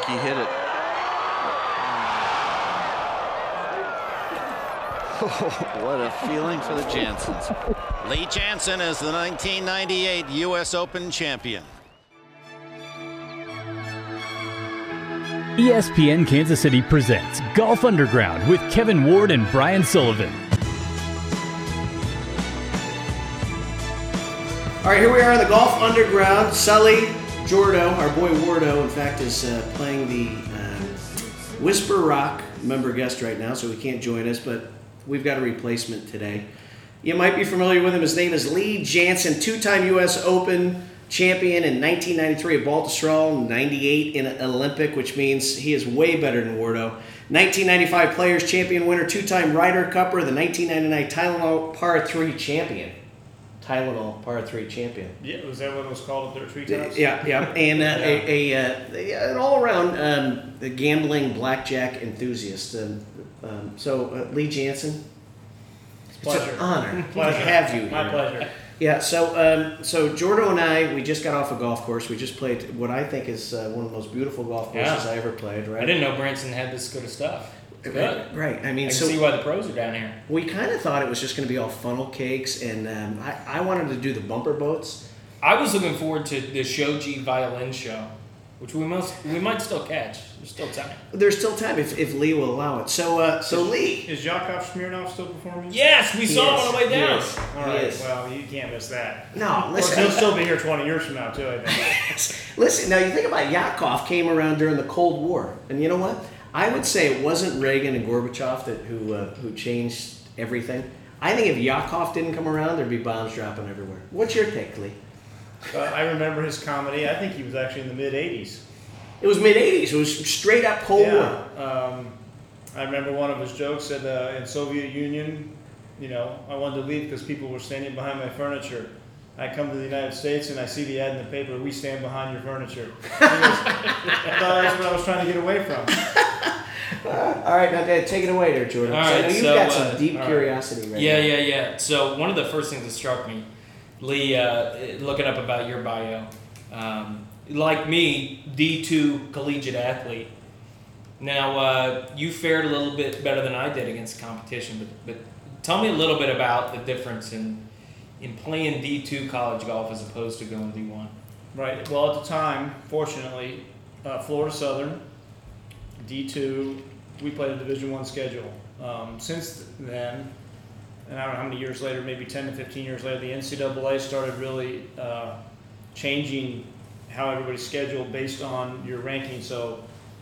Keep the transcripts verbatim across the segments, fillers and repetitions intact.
he hit it. Oh, what a feeling for the Jansons. Lee Janzen is the nineteen ninety-eight U S Open champion. E S P N Kansas City presents Golf Underground with Kevin Ward and Brian Sullivan. All right, here we are on the Golf Underground. Sully Jordo, our boy Wardo, in fact, is uh, playing the uh, Whisper Rock member guest right now, so he can't join us, but we've got a replacement today. You might be familiar with him. His name is Lee Janzen, two-time U S Open champion in nineteen ninety-three at Baltusrol, ninety-eight in Olympic, which means he is way better than Wardo. nineteen ninety-five Players Champion winner, two-time Ryder Cupper, the nineteen ninety-nine Tylenol Par three champion. Tylenol Par three champion. Yeah, was that what it was called up there three times? Yeah, yeah, and uh, yeah. a, a, a an all-around um, the gambling blackjack enthusiast. Um, um, so uh, Lee Janzen, it's, pleasure. it's an honor pleasure. to have you here. My pleasure. Yeah, so um, so Jordo and I, we just got off a golf course. We just played what I think is uh, one of the most beautiful golf courses yeah. I ever played. Right? I didn't know Branson had this good of stuff. It's right, good. right. I mean, I can so see why the pros are down here. we kind of thought it was just going to be all funnel cakes, and um, I, I wanted to do the bumper boats. I was looking forward to the Shoji violin show, which we must we might still catch. There's still time. There's still time if, if Lee will allow it. So uh, so is, Lee, is Yakov Smirnoff still performing? Yes, we He saw is. him on the way He down. is. All He right. is. Well, you can't miss that. No, Of course, listen. he'll still be here twenty years from now too, I think. Listen, now you think about Yakov came around during the Cold War, and you know what? I would say it wasn't Reagan and Gorbachev that who uh, who changed everything. I think if Yakov didn't come around, there'd be bombs dropping everywhere. What's your take, Lee? Uh, I remember his comedy. I think he was actually in the mid eighties. It was mid eighties. It was straight up Cold Yeah. War. Um, I remember one of his jokes said, uh, in Soviet Union, you know, I wanted to leave because people were standing behind my furniture. I come to the United States and I see the ad in the paper, we stand behind your furniture. Goes, I thought that's what I was trying to get away from. Uh, all right, now Dad, take it away there, Jordan. All So I right, know you've so, got some uh, deep all right. curiosity right Yeah, now. yeah, yeah. So one of the first things that struck me, Lee, uh, looking up about your bio, um, like me, D two collegiate athlete. Now, uh, you fared a little bit better than I did against competition, but, but tell me a little bit about the difference in in playing D two college golf as opposed to going D one. Right. Well, at the time, fortunately, uh, Florida Southern, D two, we played a Division One schedule. Um, since then, and I don't know how many years later, maybe ten to fifteen years later, the N C double A started really uh, changing how everybody's scheduled based on your ranking. So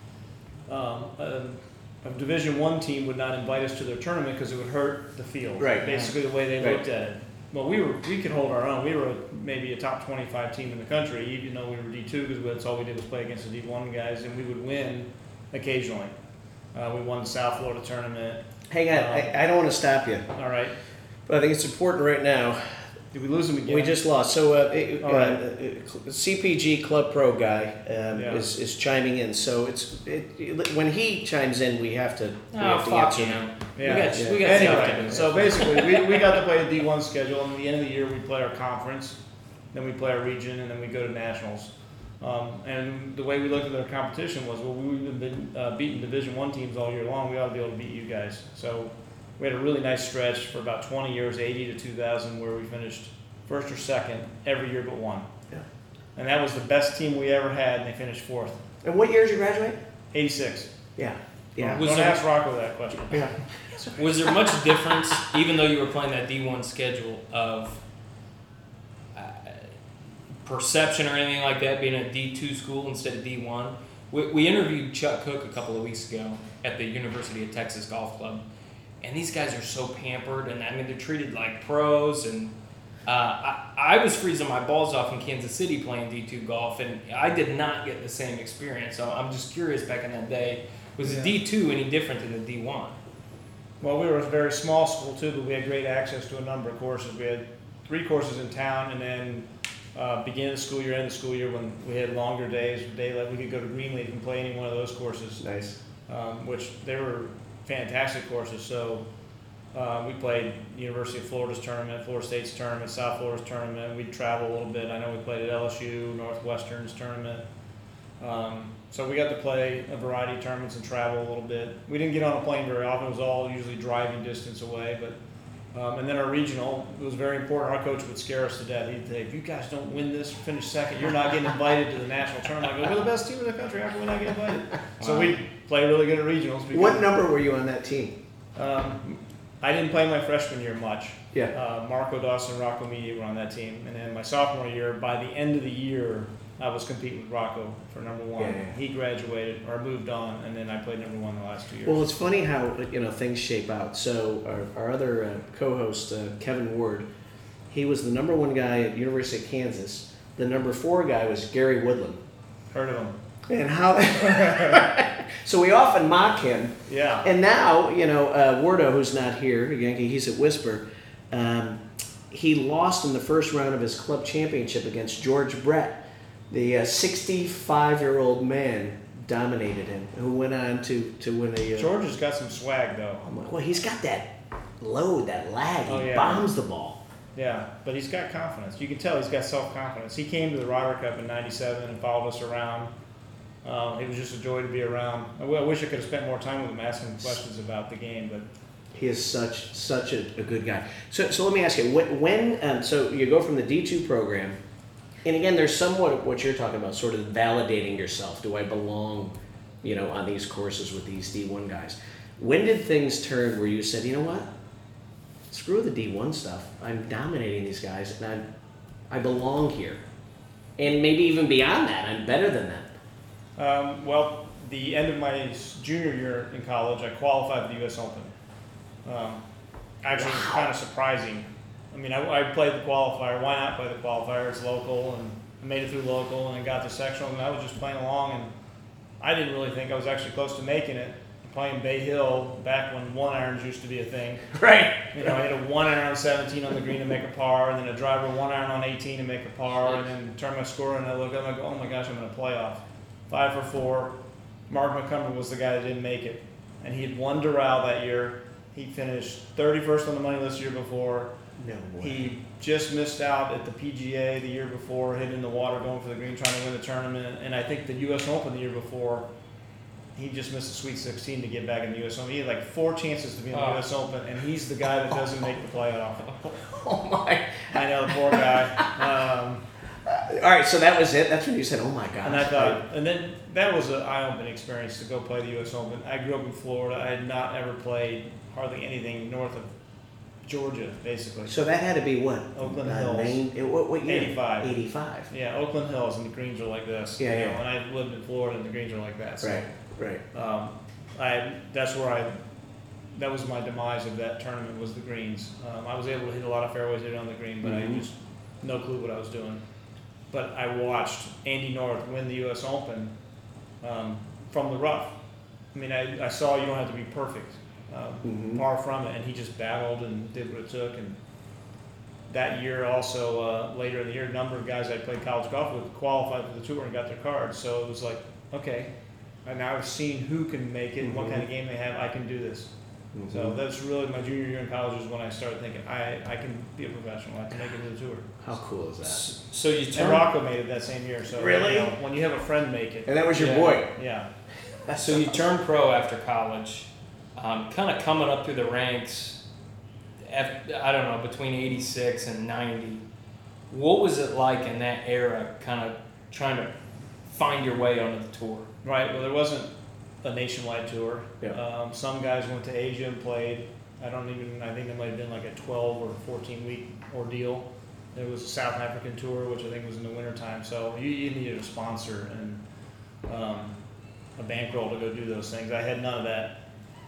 um, a, a Division One team would not invite us to their tournament because it would hurt the field. Right. Basically, the way they Right. looked at it. Well, we were we could hold our own. We were a, maybe a top twenty-five team in the country, even though we were D two, because that's all we did was play against the D one guys, and we would win occasionally. Uh, we won the South Florida tournament. Hang on, Um, I, I don't want to stop you, All right. but I think it's important right now. Did we lose them again? We just lost. So, uh, it, uh, All right. uh, C P G Club Pro guy um, Yeah. is, is chiming in. So it's it, it, when he chimes in, we have to. we Oh, have to fuck answer. you know. Yeah. We got, Yeah. we got stuff to Anyway, do. so basically, we, we got to play the D one schedule, and at the end of the year, we play our conference, then we play our region, and then we go to nationals. Um, and the way we looked at our competition was, well, we've been uh, beating Division One teams all year long. We ought to be able to beat you guys. So we had a really nice stretch for about twenty years, eighty to two thousand, where we finished first or second every year but one. Yeah. And that was the best team we ever had, and they finished fourth. And what year did you graduate? eighty-six. Yeah. Yeah. Was Don't there- ask Rocco that question. Yeah. Was there much difference, even though you were playing that D one schedule, of uh, perception or anything like that, being a D two school instead of D one? We, we interviewed Chuck Cook a couple of weeks ago at the University of Texas Golf Club, and these guys are so pampered, and I mean, they're treated like pros, and uh, I, I was freezing my balls off in Kansas City playing D two golf, and I did not get the same experience, so I'm just curious, back in that day, was Yeah. the D two any different than the D one? Well, we were a very small school too, but we had great access to a number of courses. We had three courses in town, and then uh, beginning of the school year, end of the school year, when we had longer days, daylight, we could go to Greenleaf and play any one of those courses, Nice. um, which they were fantastic courses. So uh, we played University of Florida's tournament, Florida State's tournament, South Florida's tournament. We'd travel a little bit. I know we played at L S U, Northwestern's tournament. Um, so we got to play a variety of tournaments and travel a little bit. We didn't get on a plane very often. It was all usually driving distance away. But um, and then our regional, it was very important. Our coach would scare us to death. He'd say, if you guys don't win this, finish second, you're not getting invited to the national tournament. I go, we're the best team in the country. How can we not get invited? So we'd play really good at regionals. Because, What number were you on that team? Um, I didn't play my freshman year much. Yeah. Uh, Marco Dawson and Rocco Media were on that team. And then my sophomore year, by the end of the year, I was competing with Rocco for number one. Yeah, yeah. He graduated or moved on, and then I played number one the last two years. Well, it's funny how you know things shape out. So our, our other uh, co-host uh, Kevin Ward, he was the number one guy at University of Kansas. The number four guy was Gary Woodland. Heard of him? And how? So we often mock him. Yeah. And now you know uh, Wardo, who's not here, again, he's at Whisper. Um, he lost in the first round of his club championship against George Brett. The uh, sixty-five-year-old man dominated him, who went on to, to win a... Uh, George has got some swag, though. I'm like, well, he's got that load, that lag. He Oh, yeah. bombs the ball. Yeah, but he's got confidence. You can tell he's got self-confidence. He came to the Ryder Cup in ninety-seven and followed us around. Um, it was just a joy to be around. I, w- I wish I could have spent more time with him asking him questions about the game, but... He is such such a, a good guy. So so let me ask you, when, when um, so you go from the D two program, and again, there's somewhat of what you're talking about, sort of validating yourself. Do I belong, you know, on these courses with these D one guys? When did things turn where you said, you know what? Screw the D one stuff. I'm dominating these guys, and I'm, I belong here. And maybe even beyond that, I'm better than that. Um, well, the end of my junior year in college, I qualified for the U S Open. Um, actually, it was kind of surprising. I mean, I, I played the qualifier. Why not play the qualifier? It's local, and I made it through local, and then got to sectional, and I was just playing along, and I didn't really think I was actually close to making it. Playing Bay Hill back when one irons used to be a thing. Right. You know, I hit a one iron on seventeen on the green to make a par, and then a driver one iron on eighteen to make a par, and then turn my score, and I look up and I go, oh my gosh, I'm in a playoff. Five for four. Mark McCumber was the guy that didn't make it, and he had won Doral that year. He finished thirty-first on the money list the year before. No way. He just missed out at the P G A the year before, hitting the water, going for the green, trying to win the tournament. And I think the U S Open the year before, he just missed the Sweet sixteen to get back in the U S Open. He had like four chances to be in the Oh. U S Open, and he's the guy that doesn't make the playoff. Oh my. I know, the poor guy. Um, All right, so that was it. That's when you said, "Oh my God!" and I thought, and then that was an eye-opening experience to go play the U S Open. I grew up in Florida. I had not ever played hardly anything north of Georgia, basically. So that had to be what? Oakland Uh, Hills. nine- eh, what, what year? eighty-five. Eighty-five. Yeah, Oakland Hills, and the greens are like this. Yeah, you yeah. know, and I lived in Florida, and the greens are like that. So, Right. Right. Um, I that's where I that was my demise of that tournament was the greens. Um, I was able to hit a lot of fairways hit on the green, but Mhm. I just no clue what I was doing. But I watched Andy North win the U S Open um, from the rough. I mean, I, I saw you don't have to be perfect, um, Mhm. far from it, and he just battled and did what it took. And that year, also uh, later in the year, a number of guys I played college golf with qualified for the tour and got their cards. So it was like, okay, and now I've seen who can make it, and what Mhm. kind of game they have. I can do this. Mhm. So that's really my junior year in college is when I started thinking I, I can be a professional. I can make it to the tour. How cool is that? So you And turn. Rocco made it that same year. So Really? you know, when you have a friend make it, And that was your Yeah. boy. yeah. So you turned pro after college, um, kind of coming up through the ranks. Af I don't know, between eighty-six and ninety. What was it like in that era, kind of trying to find your way onto the tour? Right. Well, there wasn't a nationwide tour. Yeah. Um, some guys went to Asia and played. I don't even. I think it might have been like a twelve or fourteen week ordeal. There was a South African tour, which I think was in the wintertime. So you, you needed a sponsor and um, a bankroll to go do those things. I had none of that.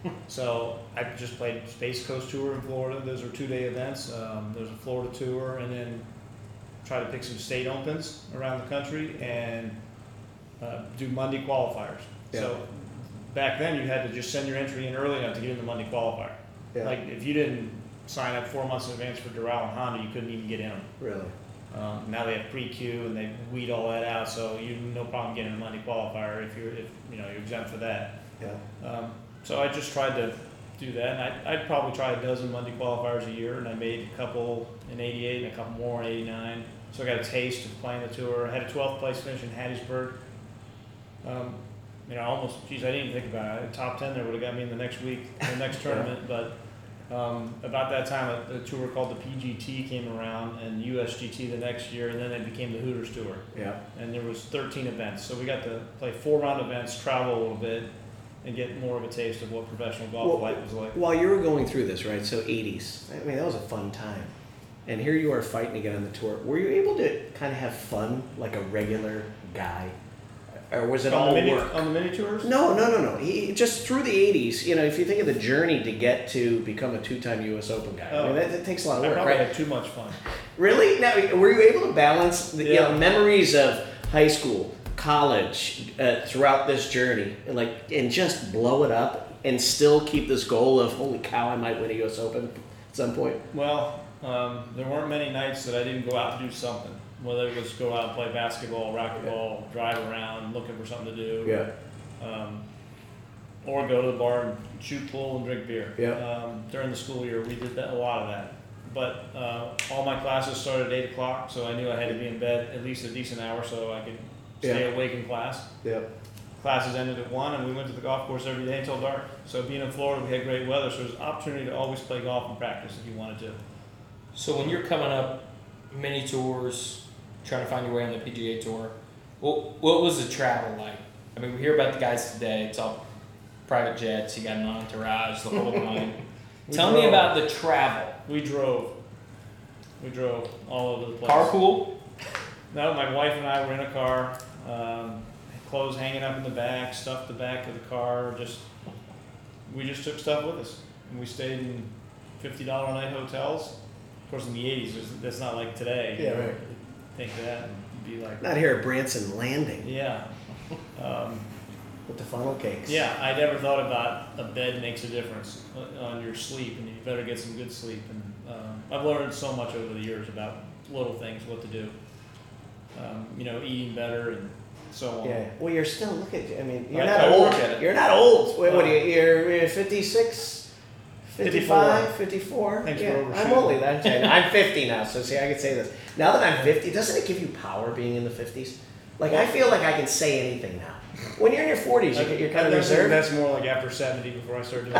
So I just played Space Coast Tour in Florida. Those were two day events. Um, there's a Florida tour, and then try to pick some state opens around the country and uh, do Monday qualifiers. Yeah. So back then you had to just send your entry in early enough to get in the Monday qualifier. Yeah. Like if you didn't sign up four months in advance for Doral and Honda, you couldn't even get in them. Really? Um, now they have pre-queue and they weed all that out, so you no problem getting a Monday qualifier if you're if you know you're exempt for that. Yeah. Um, so I just tried to do that, and I I'd probably try a dozen Monday qualifiers a year, and I made a couple in eighty-eight and a couple more in eighty-nine. So I got a taste of playing the tour. I had a twelfth place finish in Hattiesburg. Um, you know, almost, geez, I didn't even think about it. Top ten there would have got me in the next week, the next tournament. But um, about that time, a, a tour called the P G T came around, and U S G T the next year, and then it became the Hooters Tour. Yeah. And there was thirteen events, so we got to play four round events, travel a little bit, and get more of a taste of what professional golf Well, life was like. While you were going through this, right? So eighties. I mean, that was a fun time. And here you are fighting to get on the tour. Were you able to kind of have fun like a regular guy? Or was it on all the mini, work? On the mini tours? No, no, no, no. He just through the eighties. You know, if you think of the journey to get to become a two-time U S Open guy, I mean, Oh. that, that takes a lot of I work, probably right? had too much fun. Really? Now, were you able to balance the you Yeah. know, memories of high school, college, uh, throughout this journey, and like, and just blow it up, and still keep this goal of, holy cow, I might win a U S Open at some point? Well, um, there weren't many nights that I didn't go out to do something. Whether it was go out and play basketball, racquetball, drive around, looking for something to do. Yeah. Um, or go to the bar and shoot pool and drink beer. Yeah. Um, during the school year, we did that, a lot of that. But uh, all my classes started at eight o'clock, so I knew I had to be in bed at least a decent hour so I could stay Yeah. awake in class. Yeah. Classes ended at one, and we went to the golf course every day until dark. So being in Florida, we had great weather, so there was an opportunity to always play golf and practice if you wanted to. So when you're coming up, mini tours, trying to find your way on the P G A Tour, what what was the travel like? I mean, we hear about the guys today. It's all private jets. You got an entourage, the whole nine. We Tell me drove. about the travel. We drove. We drove all over the place. Carpool. No, my wife and I were in a car. Um, clothes hanging up in the back, stuff the back of the car. Just we just took stuff with us, and we stayed in fifty dollar a night hotels. Of course, in the eighties, that's not like today. Yeah, You know, right. Think that and be like, Not here at Branson Landing yeah. Um, with the funnel cakes. Yeah, I never thought about a bed makes a difference on your sleep, and you better get some good sleep. And um, I've learned so much over the years about little things, what to do. Um, you know, eating better and so on. Yeah. Well, you're still, look at you. I mean, you're I- not I old. work at it. You're not old. Wait, what are Uh, you? You're, you're fifty-six, fifty-five, fifty-four? Thanks for yeah. I'm overshooting. only that. I'm fifty now, so see, I can say this. Now that I'm fifty, doesn't it give you power being in the fifties? Like, I feel like I can say anything now. When you're in your forties, you, you're kind of I think reserved. That's more like after seventy before I start doing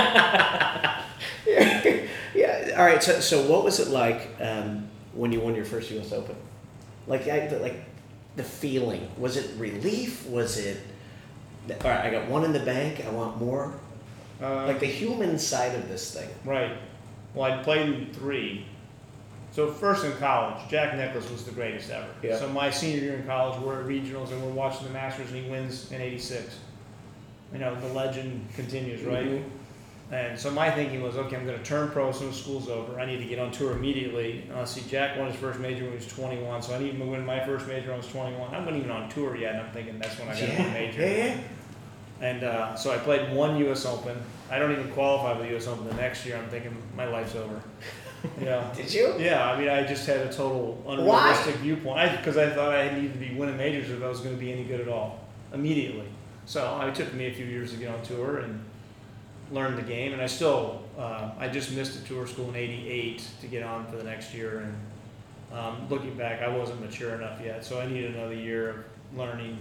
that. yeah. yeah. All right. So, so what was it like um, when you won your first U S Open? Like, I, the, like the feeling. Was it relief? Was it? All right. I got one in the bank. I want more. Uh, Like the human side of this thing. Right. Well, I played in three. So first in college, Jack Nicklaus was the greatest ever. Yeah. So my senior year in college, we're at regionals and we're watching the Masters, and he wins in eighty-six. You know, the legend continues, right? Mhm. And so my thinking was, okay, I'm going to turn pro as soon as school's over. I need to get on tour immediately. And I see Jack won his first major when he was twenty-one, so I need to win my first major when I was twenty-one. I wasn't even on tour yet, and I'm thinking that's when I got to win a Yeah. major. Yeah. Yeah. And uh, so I played one U S Open. I don't even qualify for the U S Open the next year. I'm thinking my life's over. Yeah. Did you? Yeah, I mean, I just had a total unrealistic viewpoint. I because I thought I needed to be winning majors if I was going to be any good at all immediately. So it took me a few years to get on tour and learn the game. And I still, uh, I just missed a tour school in eighty-eight to get on for the next year. And um, looking back, I wasn't mature enough yet, so I needed another year of learning.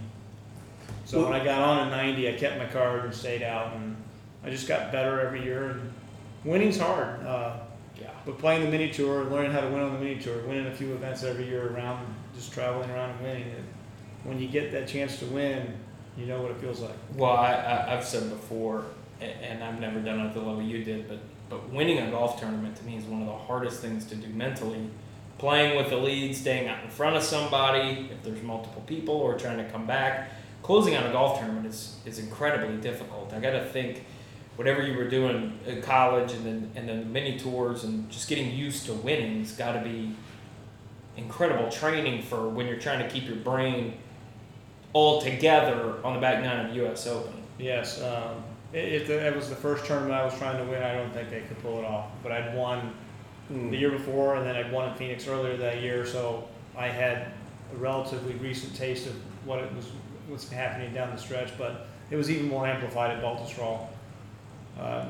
So when I got on in ninety, I kept my card and stayed out, and I just got better every year. And winning's hard. Uh, Yeah. But playing the mini tour, learning how to win on the mini tour, winning a few events every year around, just traveling around and winning it. When you get that chance to win, you know what it feels like. Well, I, I, I've said before, a- and I've never done it at the level you did, but, but winning a golf tournament to me is one of the hardest things to do mentally. Playing with the lead, staying out in front of somebody, if there's multiple people, or trying to come back. Closing out a golf tournament is, is incredibly difficult. I got to think, whatever you were doing in college and then and then the mini tours and just getting used to winning has got to be incredible training for when you're trying to keep your brain all together on the back nine of U S Open. Yes, um, if it was the first tournament I was trying to win, I don't think they could pull it off. But I'd won Mm. the year before, and then I'd won in Phoenix earlier that year, so I had a relatively recent taste of what it was, what's happening down the stretch. But it was even more amplified at Baltusrol. Um,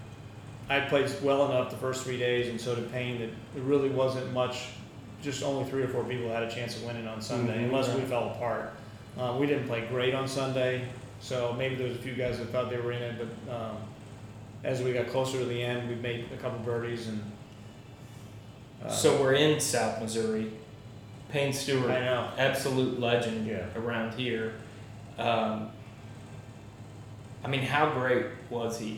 I played well enough the first three days, and so did Payne, that it really wasn't much. Just only three or four people had a chance of winning on Sunday, Mhm. unless we fell apart. Uh, we didn't play great on Sunday, so maybe there was a few guys that thought they were in it, but um, as we got closer to the end, we made a couple birdies and. Uh, So we're in South Missouri. Payne Stewart, I know. absolute legend Yeah. around here. Um, I mean, how great was he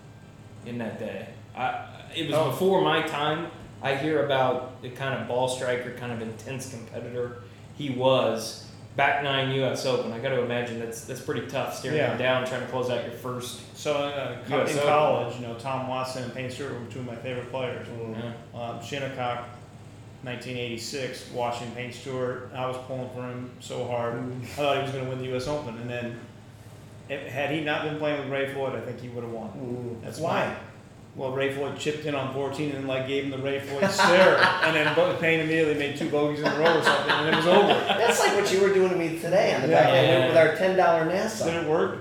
in that day? I, it was Oh. before my time. I hear about the kind of ball striker, kind of intense competitor he was. Back nine U S Open. I got to imagine that's that's pretty tough, staring Yeah. him down, trying to close out your first. So uh, co- U S in Open. college, you know, Tom Watson and Payne Stewart were two of my favorite players. Yeah. Um, Shinnecock, nineteen eighty-six, watching Payne Stewart, I was pulling for him so hard. I thought he was going to win the U S Open, and then if, had he not been playing with Ray Floyd, I think he would have won. That's Why? my- Well, Ray Floyd chipped in on fourteen and like gave him the Ray Floyd stare, and then Bo- Payne immediately made two bogeys in a row or something, and it was over. That's like what you were doing to me today on the Yeah. back end Yeah. with our ten dollar Nassau. Did it work?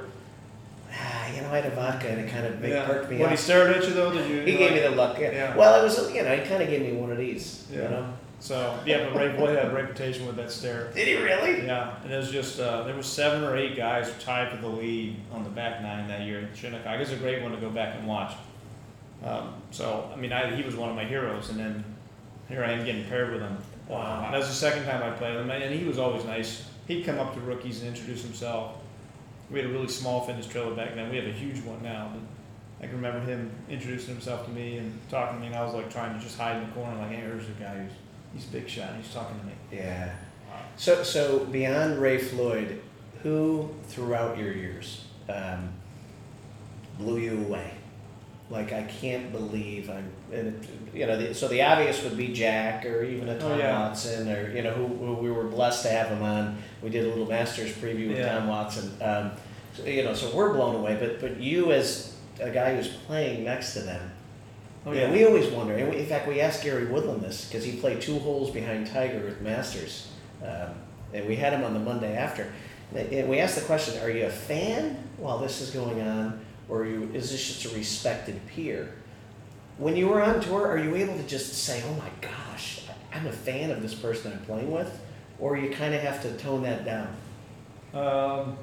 Ah, you know, I had a vodka and it kind of made, Yeah. perked me When up. he stared at you though, did you? He gave me the look. Yeah. Yeah. Well, it was, you know, he kind of gave me one of these. Yeah. You know. So yeah, but Ray Floyd had a reputation with that stare. Did he really? Yeah, and it was just uh, there were seven or eight guys tied for the lead on the back nine that year at Shinnecock. It's a great one to go back and watch. Um, so I mean, I, he was one of my heroes, and then here I am getting paired with him. Wow. That was the second time I played with him, and he was always nice. He'd come up to rookies and introduce himself. We had a really small fitness trailer back then. We have a huge one now, but I can remember him introducing himself to me and talking to me, and I was like trying to just hide in the corner, like, hey, here's a guy who's he's a big shot. And he's talking to me. Yeah. So, so beyond Ray Floyd, who throughout your years um, blew you away? Like, I can't believe I'm, and it, you know, the, so the obvious would be Jack or even a Tom Oh, yeah. Watson or, you know, who, who we were blessed to have him on. We did a little Masters preview with Yeah. Tom Watson. Um, so, you know, so we're blown away. But, but you as a guy who's playing next to them, Oh, yeah, we always wonder. And we, in fact, we asked Gary Woodland this because he played two holes behind Tiger at Masters, um, and we had him on the Monday after. And we asked the question: are you a fan while this is going on, or are you, is this just a respected peer? When you were on tour, are you able to just say, "Oh my gosh, I'm a fan of this person I'm playing with," or you kind of have to tone that down? Um,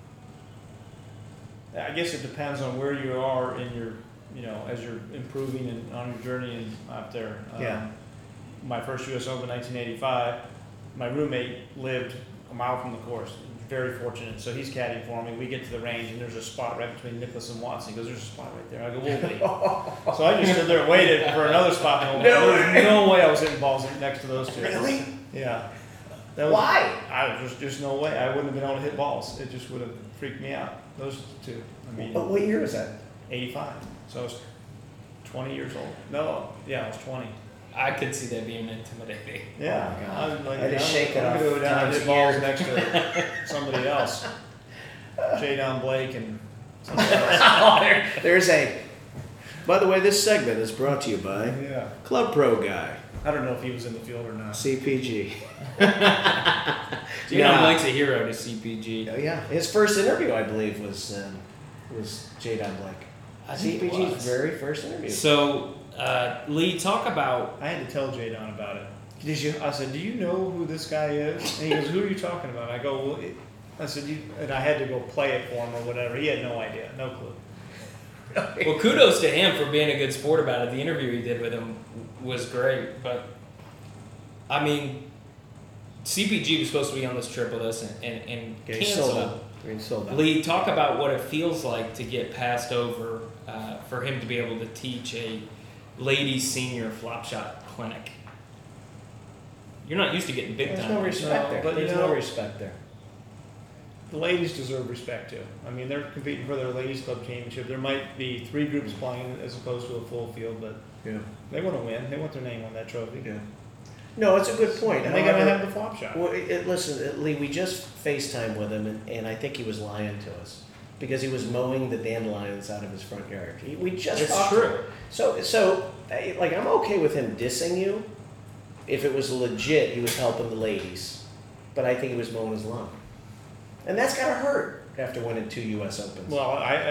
I guess it depends on where you are in your, you know, as you're improving and on your journey and out there. Um, Yeah. My first U S Open, nineteen eighty-five, my roommate lived a mile from the course. Very fortunate. So he's caddying for me. We get to the range and there's a spot right between Nicklaus and Watson. He goes, "There's a spot right there." I go, "We'll wait." So I just stood there and waited for another spot. No, No there way. was no way I was hitting balls next to those two. Really? Yeah. That was, Why? I was just, just no way. I wouldn't have been able to hit balls. It just would have freaked me out. Those two. I mean, But what year was that? eighty-five. So I was twenty years old. No, yeah, I was twenty. I could see that being intimidating. Yeah. Oh, my God. I'm like, I just I'm- shake it I'm off gonna go down and times hit a balls year. next to somebody else. J. Don Blake and somebody else. There's a. By the way, this segment is brought to you by Yeah. Club Pro Guy, I don't know if he was in the field or not. C P G. Jadon Yeah. Blake's a hero to C P G. Oh, yeah, his first interview, I believe, was um, was J. Don Blake. I think it CPG's was. very first interview. So, uh, Lee, talk about. I had to tell J. Don about it. Did you? I said, "Do you know who this guy is?" And he goes, "Who are you talking about?" I go, "Well," it, I said, you, and I had to go play it for him or whatever. He had no idea, no clue. Well, kudos to him for being a good sport about it. The interview he did with him was great, but I mean, C P G was supposed to be on this trip with us and, and, and Yeah, he sold canceled. out. He sold out. Lee, talk about what it feels like to get passed over uh, for him to be able to teach a ladies senior flop shot clinic. You're not used to getting big There's time. no respect No, there. but you There's know- no respect there. The ladies deserve respect too. I mean, they're competing for their ladies club championship. There might be three groups playing as opposed to a full field, but Yeah. they want to win. They want their name on that trophy. Yeah. No, it's a good point. And they gotta However- have the flop shot. Well, it, it- listen, it- Lee, we just FaceTime with him, and, and I think he was lying to us because he was mowing the dandelions out of his front yard. He, we just It's talked to true. him. So, so, eh, like, I'm okay with him dissing you if it was legit. He was helping the ladies, but I think he was mowing his lawn, and that's gotta hurt after winning two U S Opens. Well, I, I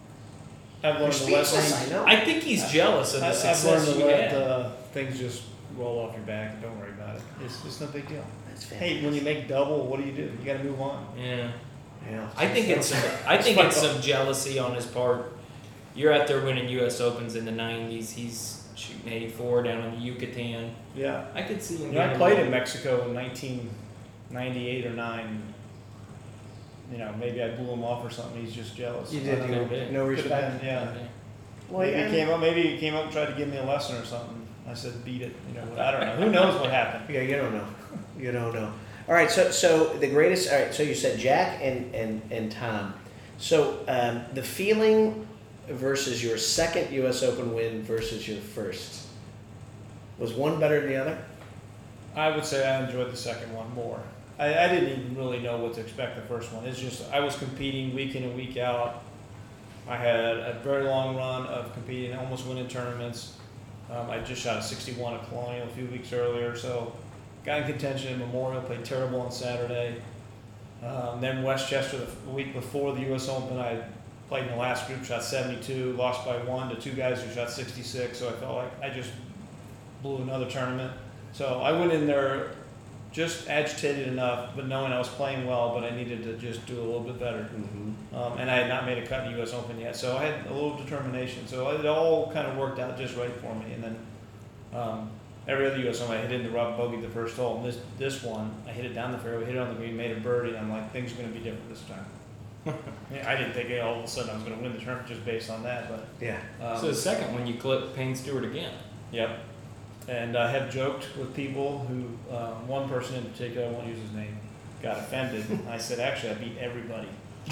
I've You're learned the speechless, lesson. I know. I think he's jealous of the I- I've success learned to you let had. uh, things just roll off your back and don't worry about it. It's it's no big deal. That's fantastic. Hey, when you make double, what do you do? You got to move on. Yeah. Yeah. I think it's some, I think it's some jealousy on his part. You're out there winning U S Opens in the nineties. He's shooting eighty-four down in the Yucatan. Yeah. I could see him. You know, I getting a played little- in Mexico in nineteen ninety-eight or nine. You know, maybe I blew him off or something. He's just jealous. You I did don't Could know. have been. no Could have respect. been, yeah. Well, maybe yeah, he came up. Maybe he came up and tried to give me a lesson or something. I said, "Beat it." You know, I don't know. Who knows what happened? Yeah, you don't know. You don't know. All right, so so the greatest. All right, so you said Jack and and and Tom. So um, the feeling versus your second U S Open win versus your first, was one better than the other? I would say I enjoyed the second one more. I, I didn't even really know what to expect the first one. It's just I was competing week in and week out. I had a very long run of competing, almost winning tournaments. Um, I just shot a sixty-one at Colonial a few weeks earlier, so got in contention at Memorial, played terrible on Saturday. Um, then Westchester the week before the U S Open, I played in the last group, shot seventy-two, lost by one to two guys who shot sixty-six, so I felt like I just blew another tournament. So I went in there just agitated enough, but knowing I was playing well, but I needed to just do a little bit better. Mm-hmm. Um, and I had not made a cut in the U S Open yet, so I had a little determination. So it all kind of worked out just right for me. And then um, every other U S Open, I hit it in the rough, bogey the first hole. And this this one, I hit it down the fairway, hit it on the green, made a birdie, and I'm like, things are going to be different this time. Yeah, I didn't think it, all of a sudden I was going to win the tournament just based on that, but Yeah. um, So the second one, you clipped Payne Stewart again. Yep. And I have joked with people who, um, one person in particular, I won't use his name, got offended. I said, actually, I beat everybody.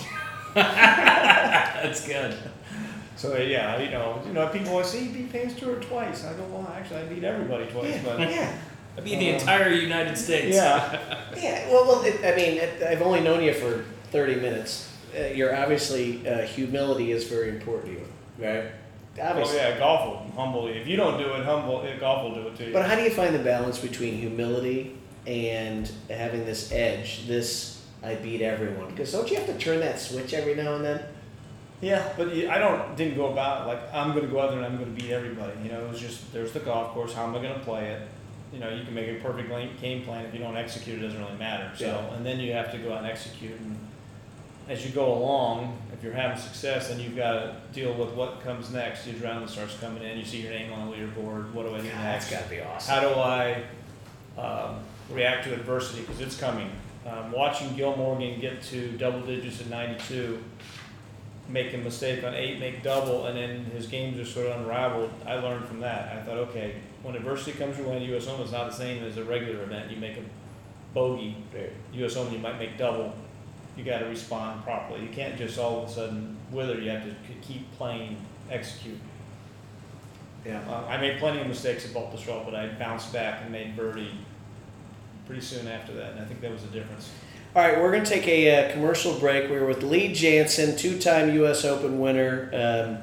That's good. So yeah, you know, you know, people always say you beat Payne Stewart twice. I go, well, actually, I beat everybody twice. Yeah. But Yeah. I beat the entire United States. yeah, Yeah. Well, well. It, I mean, it, I've only known you for thirty minutes. Uh, you're obviously uh, humility is very important to you, right? oh Obviously. yeah, golf will humble you. If you don't do it, humble it, golf will do it to you. But how do you find the balance between humility and having this edge? This I beat everyone. Because don't you have to turn that switch every now and then? Yeah, but you- I don't didn't go about it like I'm going to go out there and I'm going to beat everybody. You know, it was just there's the golf course. How am I going to play it? You know, you can make a perfect la- game plan. If you don't execute, it doesn't really matter. So, Yeah. and then you have to go out and execute. And as you go along, if you're having success, then you've got to deal with what comes next. Your adrenaline starts coming in. You see your name on the leaderboard. What do I do God, next? that's got to be awesome. How do I um, react to adversity? Because it's coming. Um, watching Gil Morgan get to double digits at ninety-two, make a mistake on eight, make double, and then his game just sort of unraveled. I learned from that. I thought, okay, when adversity comes your way in the U S Open, it's not the same as a regular event. You make a bogey, U S Open, you might make double. You got to respond properly. You can't just all of a sudden wither. You have to k- keep playing, execute. Yeah. Uh, I made plenty of mistakes at Baltusrol, but I bounced back and made birdie pretty soon after that, and I think that was the difference. All right, we're going to take a uh, commercial break. We're with Lee Janzen, two-time U S Open winner. Um,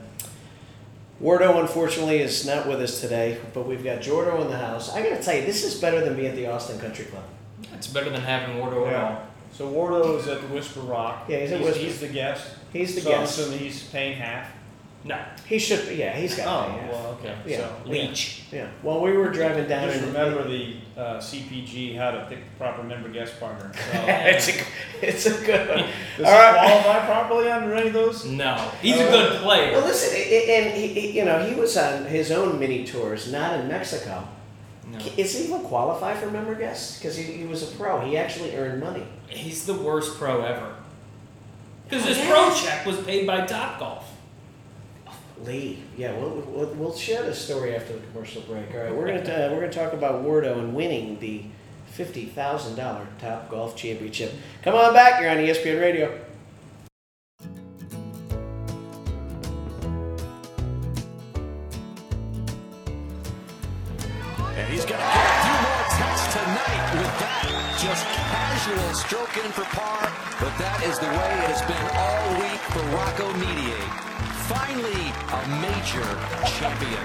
Wardo, unfortunately, is not with us today, but we've got Jordo in the house. I got to tell you, this is better than being at the Austin Country Club. It's better than having Wardo at all. So Wardo is at the Whisper Rock. Yeah, he's at he's, Whisper. he's the guest. He's the so guest. I'm assuming he's paying half. No. He should be. Yeah, he's got. Oh, yeah. well, okay. Yeah. So Leech. Yeah. Well, we were driving down. just and- remember the uh, C P G, how to pick the proper member guest partner. So, it's a it's a good one. does All he right. qualify properly under any of those? No. He's a good player. Well, listen, i- i- and he, he- you know, he was on his own mini tours, not in Mexico. No. Is he even qualify for member guests? Because he, he was a pro. He actually earned money. He's the worst pro ever. Because his pro check was paid by Topgolf. Lee, yeah, we'll, we'll, we'll share this story after the commercial break. All right, we're gonna uh, we're gonna talk about Wardo and winning the fifty thousand dollar Top Golf Championship. Come on back, you're on E S P N Radio. And he's going to get a few more tests tonight with that. Just casual stroke in for par, but that is the way it has been all week for Rocco Mediate. Finally, a major champion.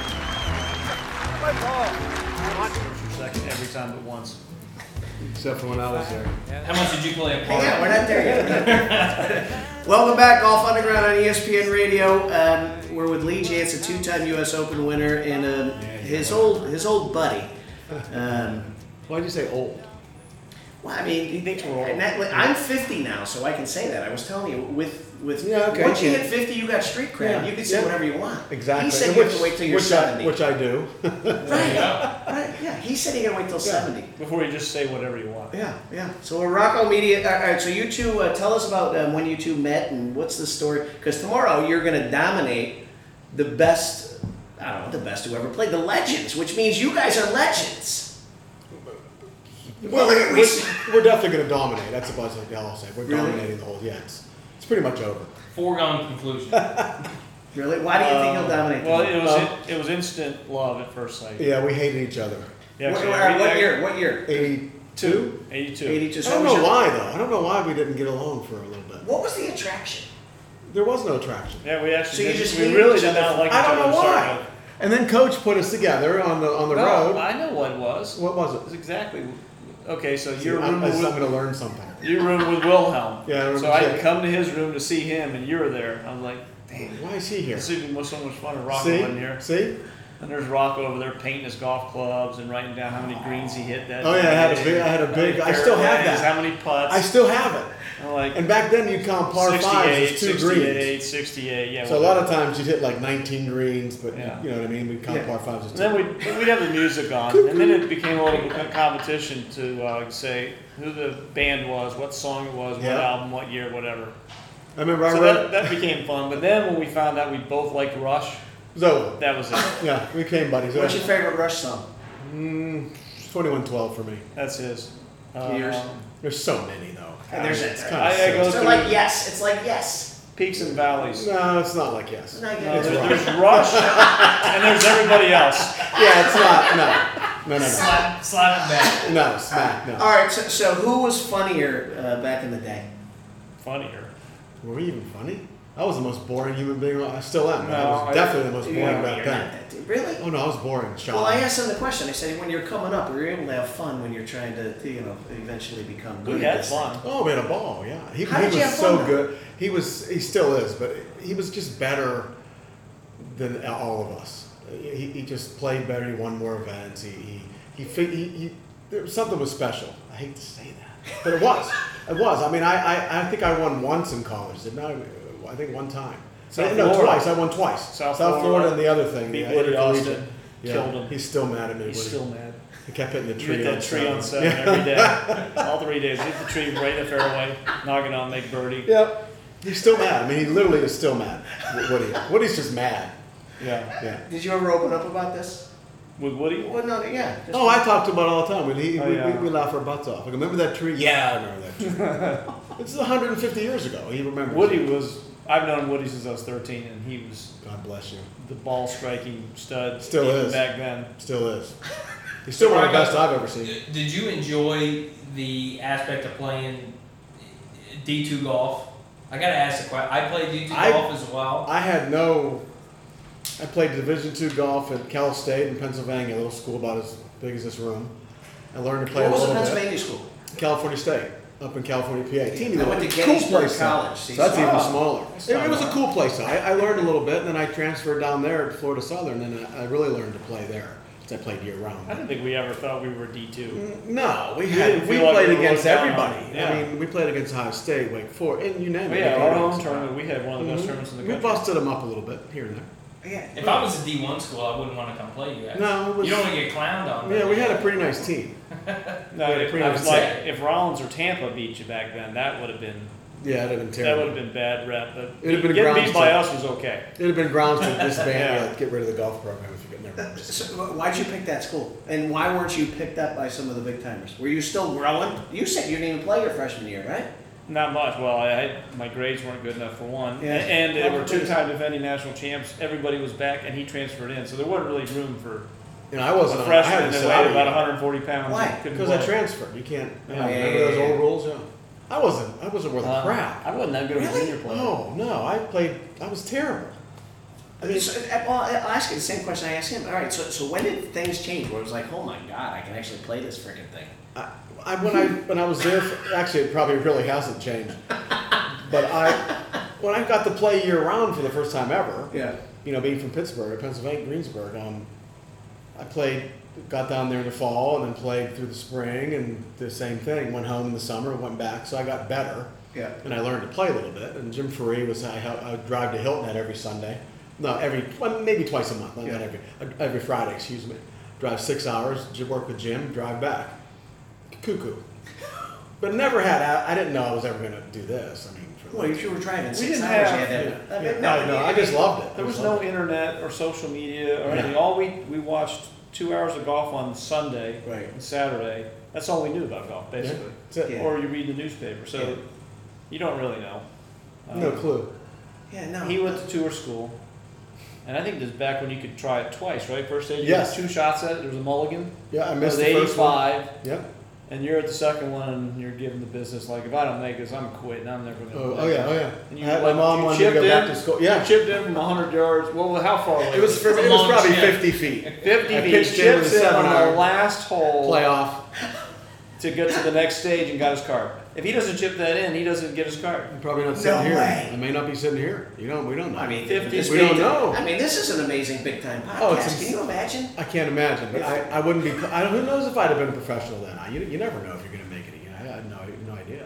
Second every time but once. Except for when I was there. How much did you play at par? Yeah, we're not there yet. We're not there. Welcome back, Golf Underground on E S P N Radio. Um, we're with Lee Janzen, two-time U S Open winner, and uh, his old his old buddy. Um, Why'd you say old? well, I mean, He thinks we're old. and that, I'm fifty now, so I can say that. I was telling you, with with Yeah, okay, once you yeah. hit fifty, you got street cred. Yeah, You can say yeah. whatever you want. Exactly. He said And you which, have to wait till you're which seventy. I, which I do. right. right. Yeah. He said you got to wait till seventy. Before you just say whatever you want. Yeah, yeah. So we're Rocco Media. All right, so you two, uh, tell us about um, when you two met and what's the story? Because tomorrow you're going to dominate the best, I don't know, the best who ever played, the legends, which means you guys are legends. Well, we- we're, we- we're definitely going to dominate. That's about what I'll say. We're Really? dominating the whole. Yeah, it's, it's pretty much over. Foregone conclusion. Really? Why do you think he'll dominate? Well, tomorrow? it was Um, it was instant love at first sight. Yeah, we hated each other. Yeah, what, actually, what- every what day- year? What year? eighty-two? eighty-two. eighty-two. I So don't was know your- why though. I don't know why we didn't get along for a little bit. What was the attraction? There was no attraction. Yeah, we actually So you did, just we hated really each did other not for- like I each don't other know to start why. with. And then Coach put us together on the on the No, road. I know what it was. What was It's it? exactly. Okay, so See, your I'm, room I'm with, going to learn something. your room with Wilhelm. Yeah, I remember So I Jake. would come to his room to see him, and you were there. I was like, damn, Why is he here? this even was so much fun. And Rocco See? in here. See? And there's Rocco over there painting his golf clubs and writing down how many greens he hit that Oh, yeah, day. I had a big- I had a How big- many I still have fairways, that. How many putts. I still have it. I'm like, And back then you count par fives sixty-eight, as two greens. sixty-eight, sixty-eight, yeah. So a lot whatever. of times you'd hit like nineteen greens, but Yeah. you know what I mean? We'd count Yeah. par fives as And two. then we'd, we'd have the music on, and then it became a little bit of competition to uh, say who the band was, what song it was, what Yeah. album, what year, whatever. I remember I So read that, that became fun. But then when we found out we both liked Rush, it was over. that was it. Yeah, we became buddies. What's your favorite Rush song? Mm, twenty-one twelve for me. That's his. Yours? Um, There's so many though. And there's it's it. kind I- of I silly. go It's through- like yes. It's like yes. Peaks and Valleys. No, it's not like yes. No, I get No, it. it's There's, wrong. there's Rush, and there's everybody else. Yeah, it's not. No, no, no, no. Slap, slap it back. No, smack. No. All right. So, so who was funnier uh, back in the day? Funnier. Were we even funny? I was the most boring human being. I still am. but I No, was I- definitely the most You boring know, back you're then. not that dude. Really? Oh no, I was boring. Sean. Well, I asked him the question. I said, when you're coming up, were you able to have fun when you're trying to, you know, eventually become good We at had this fun. Oh, we had a ball. Yeah, he, How he did was you have so fun, though? good. He was. He still is, but he was just better than all of us. He, he just played better. He won more events. He he he, fi- he, he there was something was special. I hate to say that, but it was. It was. I mean, I, I, I think I won once in college. Didn't I? I think one time. South no, Florida. twice. I won twice. South Florida, Florida. and the other thing. Beat the Woody intercollegiate. Austin. Yeah, Killed him. He's still mad at me. He's Woody. still mad. He kept hitting the You tree. hit that tree on seven Yeah. every day. All three days. Hit the tree right in the fairway, knock it on, make birdie. Yep. He's still mad. I mean, he literally is still mad. Woody. Woody's just mad. Yeah. Yeah. Did you ever open up about this? With Woody? Well, no, yeah. just- Oh, I talked about it all the time. We, he, Oh, we, yeah. we, we laugh our butts off. Like, remember that tree? Yeah, I remember that tree. This is one hundred fifty years ago. He remembers. Woody it. was, I've known Woody since I was thirteen, and he was God bless you. the ball striking stud. Still even is. back then. Still is. He's still one of the best I've ever seen. Did you enjoy the aspect of playing D two golf? I gotta ask the question. I played D two I- golf as well. I had no. I played Division two golf at Cal State in Pennsylvania, a little school about as big as this room. I learned to play What a was the little bit. Pennsylvania school? California State, up in California, P A. Teeny I little went to cool Gettysburg place, though. College. So that's See, even so- smaller. That's It, not it was a bad. cool place. though. I, I learned a little bit, and then I transferred down there at Florida Southern, and I I really learned to play there. So I played year round. I didn't think we ever thought we were D two. No, we We had didn't we feel like played we were against looked down on. everybody. Yeah. I mean, we played against Ohio State, Wake Forest, and you name But it. yeah, we our played home against them. tournament, we had one of the best Mhm. tournaments in the We country. busted them up a little bit here and there. Yeah. If I was a D one school, I wouldn't want to come play you guys. No, it was- you don't want to get clowned on. Yeah, we had a pretty nice team. No, Yeah, if, pretty I much was like, sad. if Rollins or Tampa beat you back then, that would have been Yeah, it'd have been that terrible. would have been bad rep. But It'd have been getting grounds beat by to- us was okay. It'd have been grounds to disband, Yeah. uh, get rid of the golf program if you get never. So, why'd you pick that school? And why weren't you picked up by some of the big timers? Were you still growing? You said you didn't even play your freshman year, right? Not much. Well, I had, my grades weren't good enough for one, Yeah. and they Oh, were please. two-time defending national champs. Everybody was back, and he transferred in, so there wasn't really room for You know, I a wasn't. I freshman had that to weighed sit out about of one hundred forty pounds. Why? and couldn't because I play. transferred. You can't. Yeah. Yeah, Yeah, remember yeah, those yeah, old yeah. rules? Yeah. I wasn't. I wasn't worth a Uh, crap. I wasn't that good of a Really? junior player. No, no. I played. I was terrible. I mean, So, uh, well, I'll ask you the same question I asked him. All right, so, so when did things change where it was like, oh my God, I can actually play this freaking thing? I, I when I when I was there, for, actually, it probably really hasn't changed. But I, when I got to play year round for the first time ever, Yeah. you know, being from Pittsburgh, Pennsylvania, Greensburg, um, I played, got down there in the fall, and then played through the spring, and the same thing. Went home in the summer, went back, so I got better. Yeah. And I learned to play a little bit. And Jim Ferree was I, I would drive to Hilton Head every Sunday. No, every well, maybe twice a month. Not Yeah. every every Friday. Excuse me. Drive six hours, j- work with Jim, drive back. Cuckoo. But never had. I, I didn't know I was ever going to do this. I mean, for Well, if you were driving six didn't hours, have- you had yeah, that. I yeah. mean, No, no, I just loved it. There I was just no loved it. internet or social media or Yeah. anything. All we we watched two hours of golf on Sunday Right. and Saturday. That's all we knew about golf, basically. Yeah, that's it. Yeah. Or you read the newspaper, so Yeah. you don't really know. No Um, clue. Yeah, no. He went to tour school, and I think this is back when you could try it twice, right? First stage, you Yes. had two shots at it. There was a mulligan. Yeah, I It missed was the first one. eighty-five, Yep. and you're at the second one, and you're giving the business like, if I don't make this, I'm quitting. I'm never gonna. Oh, make oh yeah, oh yeah. And I you, had, my like, mom you wanted me to chipped go back in? to school. You Yeah. chipped in from one hundred yards. Well, how far away? It was, for, It's a it was long probably chip. fifty feet. fifty I feet. pitched in with Chips a in seven on iron. the last hole Playoff. to get to the next stage and got his card. If he doesn't chip that in, he doesn't get his card. I'm probably not sitting No here. way. I may not be sitting here. You know, we don't know. I mean, fifty this we big- don't know. I mean, this is an amazing big time podcast. Oh, it's Can you imagine? I can't imagine. But I, I wouldn't be. I don't, who knows if I'd have been a professional then? I, you, you never know if you're going to make it again. I, I had no, no idea.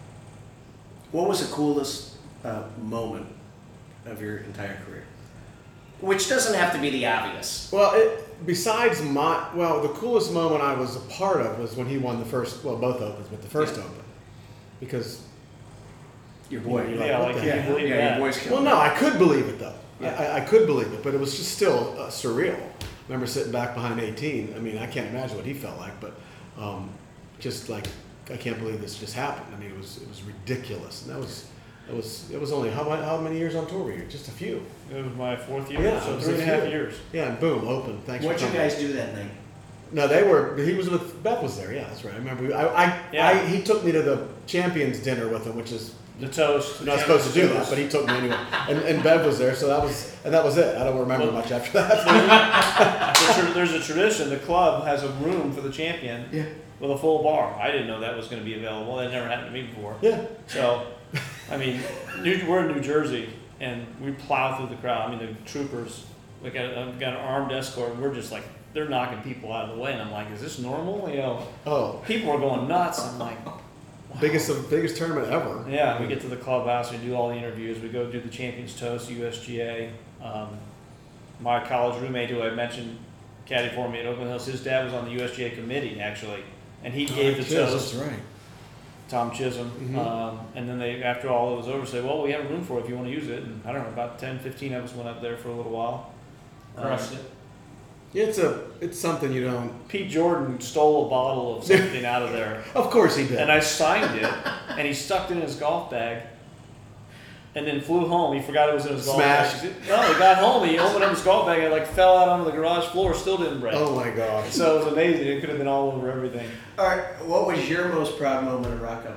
What was the coolest uh, moment of your entire career? Which doesn't have to be the obvious. Well, it, besides my, well, the coolest moment I was a part of was when he won the first, well, both Opens, but the first Yeah. Open. Because, Your boy. You're Yeah, what like the you heck? believe yeah, that. your boy's well, killing no, it. I could believe it though. Yeah. I, I could believe it, but it was just still uh, surreal. I remember sitting back behind eighteen. I mean, I can't imagine what he felt like, but um, just like, I can't believe this just happened. I mean, it was it was ridiculous. And that was, it was, it was only, how, how many years on tour were you? Just a few. It was my fourth year, Yeah, it so was three a and a half few. years. Yeah, and boom, Open. Thanks What'd for you coming. guys do that night? No, they were. He was with Beth. Was there? Yeah, that's right. I remember. We, I, I, Yeah. I, he took me to the Champions dinner with him, which is The toast. you're not supposed to do that, but he took me anyway. And, and Bev was there, so that was, and that was it. I don't remember Well- much after that. The tra- There's a tradition. The club has a room for the champion Yeah. with a full bar. I didn't know that was going to be available. That never happened to me before. Yeah. So, I mean, New, we're in New Jersey, and we plow through the crowd. I mean, the troopers, we got, a, got an armed escort, and we're just like, they're knocking people out of the way. And I'm like, is this normal? You know, Oh, people are going nuts. I'm like, biggest biggest tournament ever. yeah, we get to the clubhouse, we do all the interviews, we go do the Champions Toast, U S G A. Um, my college roommate, who I mentioned, caddy for me at Oakland Hills, his dad was on the U S G A committee, actually, and he gave the Yes, toast. That's right. Tom Chisholm, Mhm. um, and then they, after all it was over, said, well, we have a room for it if you want to use it. And I don't know, about ten, fifteen of us went up there for a little while. Crushed Um, it. Yeah, it's a it's something you don't. Pete Jordan stole a bottle of something out of there, Of course he did. and I signed it, and he stuck it in his golf bag, and then flew home. He forgot it was in his golf Smashed. bag. No, he got home, he opened up his golf bag, and it like fell out onto the garage floor, still didn't break. oh my God. So it was amazing. It could have been all over everything. All right. What was your most proud moment at Rocco?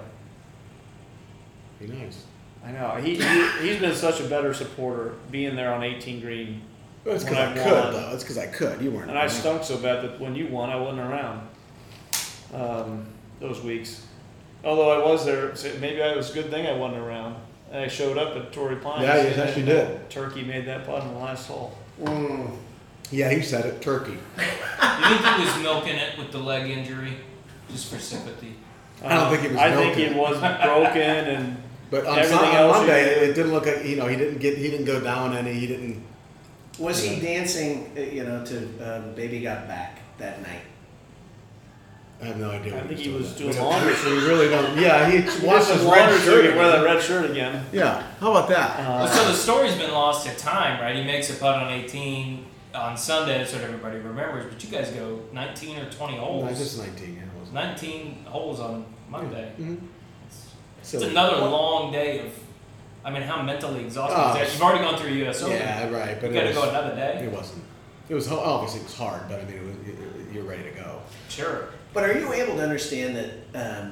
Be nice. I know. He, he, he's been such a better supporter, being there on eighteen green. Well, it's because When I, I could won. though. It's because I could. You weren't. And I stunk so bad that when you won, I wasn't around um, those weeks. Although I was there, so maybe it was a good thing I wasn't around. And I showed up at Torrey Pines. Yeah, you and actually then did. Turkey made that putt in the last hole. Mm. Yeah, he said it. Turkey. You think he was milking it with the leg injury, just for sympathy? I don't think he was I think milking it it. was broken and But on, Everything Sun- on else Monday, he did. it didn't look like you know he didn't get he didn't go down any. He didn't. Was he dancing, uh, you know, to um, "Baby Got Back" that night? I have no idea. I what think he doing was that. doing We don't- laundry. We really don't. Yeah, he he washed did his some red laundry so shirt. he could wear that again. red shirt again. Yeah. How about that? Well, Uh, so the story's been lost to time, right? He makes a putt on eighteen on Sunday, that's what everybody remembers. But you guys go nineteen or twenty holes. No, just nineteen. Yeah, it wasn't. nineteen holes on Monday. Mhm. It's, it's Silly. another long day of. I mean, how mentally exhausting Oh, is that? You've already gone through U S Open. Yeah, right. But You got to it go was, another day. It wasn't. It was ho- obviously it was hard, but I mean, it was, it, it- you're ready to go. Sure. But are you able to understand that um,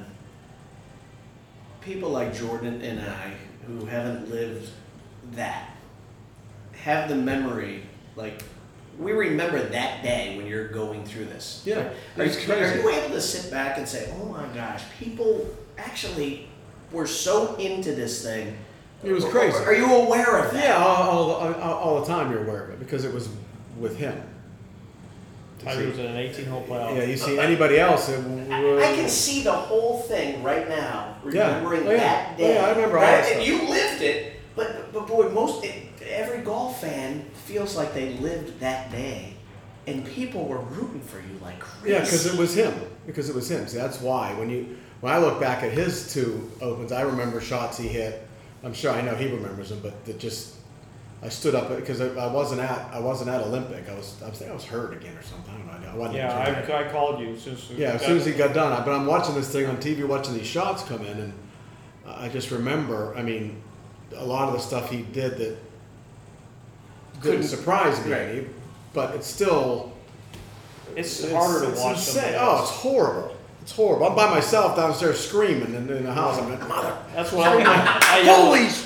people like Jordan and I, who haven't lived that, have the memory, like, we remember that day when you're going through this. Yeah, Are, it's are crazy. you able to sit back and say, oh my gosh, people actually were so into this thing? It was crazy. Are you aware of that? Yeah, all, all, all, all the time you're aware of it because it was with him. Tiger was in an eighteen-hole playoff. Yeah, you see anybody else. It, I, I can see the whole thing right now, remembering Yeah. Oh, yeah. that day. Oh, yeah, I remember all right? that And stuff. you lived it, but but boy, most every golf fan feels like they lived that day, and people were rooting for you like crazy. Yeah, because it was him. Because it was him. See, that's why when you when I look back at his two opens, I remember shots he hit. I'm sure I know he remembers them, but that just I stood up because I, I wasn't at I wasn't at Olympic. I was I was I was hurt again or something. I don't know. I wasn't. Yeah, I, I called you. As soon as Yeah, as soon as he got done. But I'm watching this thing on T V, watching these shots come in, and I just remember. I mean, a lot of the stuff he did that couldn't surprise me, Right. but it's still. It's, harder to it's watch. insane. somebody Oh, else. it's horrible. It's horrible. I'm by myself downstairs screaming in, in the house. I'm like, mother. That's what I, I yelled. Holy!